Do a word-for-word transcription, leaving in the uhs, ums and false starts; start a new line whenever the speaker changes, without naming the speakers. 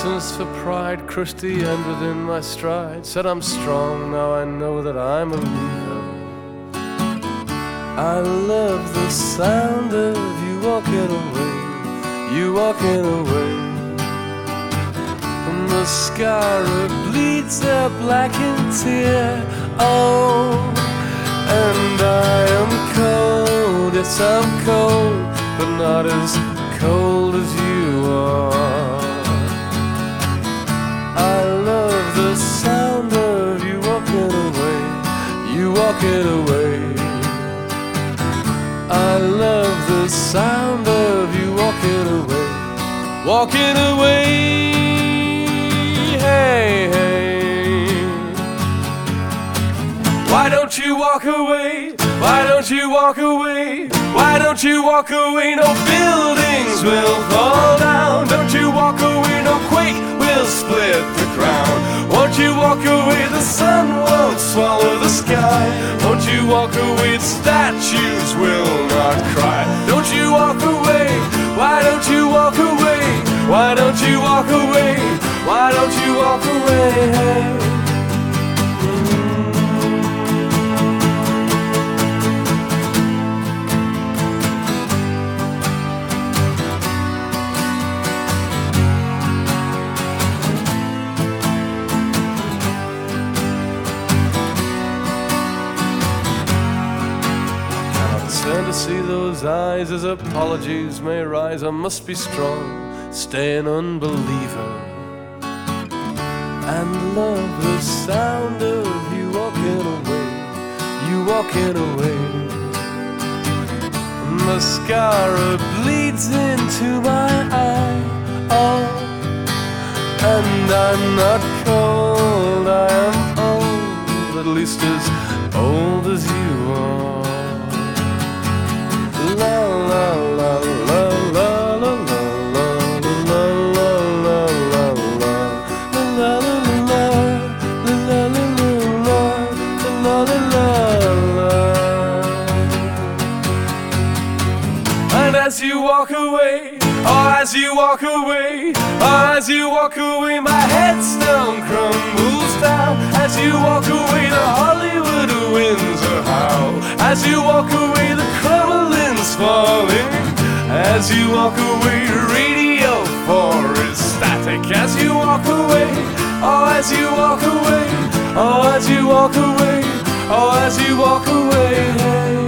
license for pride, crusty and within my stride. Said I'm strong, now I know that I'm a leader. I love the sound of you walking away, you walking away. And the scar bleeds a blackened tear. Oh, and I am cold, yes I'm cold, but not as cold as you are. I love the sound of you walking away, you walking away. I love the sound of you walking away, walking away. Hey, hey. Why don't you walk away? Why don't you walk away? Why don't you walk away? No buildings will fall down. Don't you walk away? No quake will split the ground. Won't you walk away? The sun won't swallow the sky. Won't you walk away? The statues will not cry. Don't you walk away? Why don't you walk away? Why don't you walk away? Why don't you walk away? Turn to see those eyes as apologies may rise. I must be strong, stay an unbeliever, and love the sound of you walking away, you walking away. Mascara bleeds into my eye. Oh, and I'm not cold, I am old, at least as old as you are. La la la la la la la la la And as you walk away, oh as you walk away, oh as you walk away, my headstone crumbles down. As you walk away, the Hollywood winds are howl. As you walk away, the crumbling's falling. As you walk away, Radio four is static. As you walk away, oh as you walk away, oh as you walk away, oh as you walk away.